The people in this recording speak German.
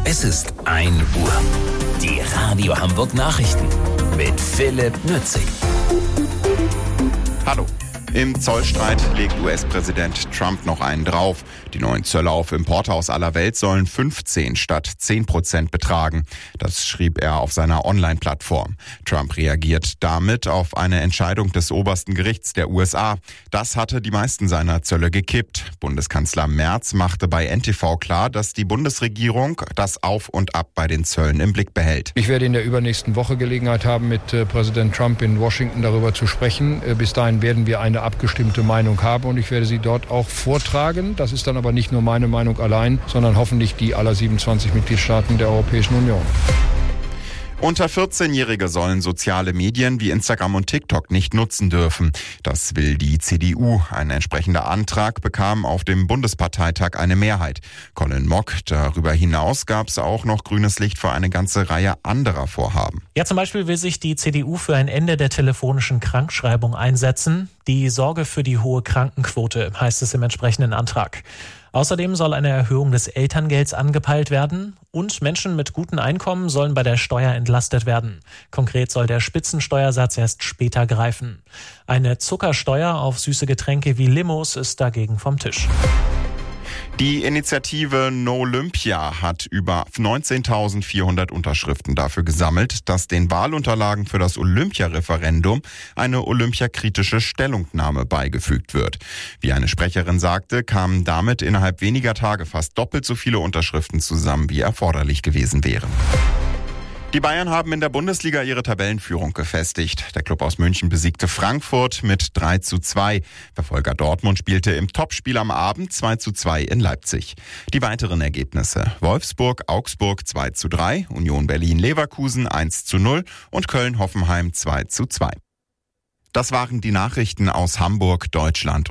Es ist 1 Uhr. Die Radio Hamburg Nachrichten mit Philipp Nützig. Hallo. Im Zollstreit legt US-Präsident Trump noch einen drauf. Die neuen Zölle auf Importe aus aller Welt sollen 15 statt 10% betragen. Das schrieb er auf seiner Online-Plattform. Trump reagiert damit auf eine Entscheidung des obersten Gerichts der USA. Das hatte die meisten seiner Zölle gekippt. Bundeskanzler Merz machte bei NTV klar, dass die Bundesregierung das Auf und Ab bei den Zöllen im Blick behält. Ich werde in der übernächsten Woche Gelegenheit haben, mit Präsident Trump in Washington darüber zu sprechen. Bis dahin werden wir eine abgestimmte Meinung haben und ich werde sie dort auch vortragen. Das ist dann aber nicht nur meine Meinung allein, sondern hoffentlich die aller 27 Mitgliedstaaten der Europäischen Union. Unter 14-Jährige sollen soziale Medien wie Instagram und TikTok nicht nutzen dürfen. Das will die CDU. Ein entsprechender Antrag bekam auf dem Bundesparteitag eine Mehrheit. Colin Mock, darüber hinaus gab es auch noch grünes Licht für eine ganze Reihe anderer Vorhaben. Ja, zum Beispiel will sich die CDU für ein Ende der telefonischen Krankschreibung einsetzen. Die Sorge für die hohe Krankenquote, heißt es im entsprechenden Antrag. Außerdem soll eine Erhöhung des Elterngelds angepeilt werden und Menschen mit gutem Einkommen sollen bei der Steuer entlastet werden. Konkret soll der Spitzensteuersatz erst später greifen. Eine Zuckersteuer auf süße Getränke wie Limos ist dagegen vom Tisch. Die Initiative Nolympia hat über 19.400 Unterschriften dafür gesammelt, dass den Wahlunterlagen für das Olympia-Referendum eine olympiakritische Stellungnahme beigefügt wird. Wie eine Sprecherin sagte, kamen damit innerhalb weniger Tage fast doppelt so viele Unterschriften zusammen, wie erforderlich gewesen wären. Die Bayern haben in der Bundesliga ihre Tabellenführung gefestigt. Der Klub aus München besiegte Frankfurt mit 3:2. Verfolger Dortmund spielte im Topspiel am Abend 2:2 in Leipzig. Die weiteren Ergebnisse: Wolfsburg, Augsburg 2:3, Union Berlin-Leverkusen 1:0 und Köln-Hoffenheim 2:2. Das waren die Nachrichten aus Hamburg, Deutschland.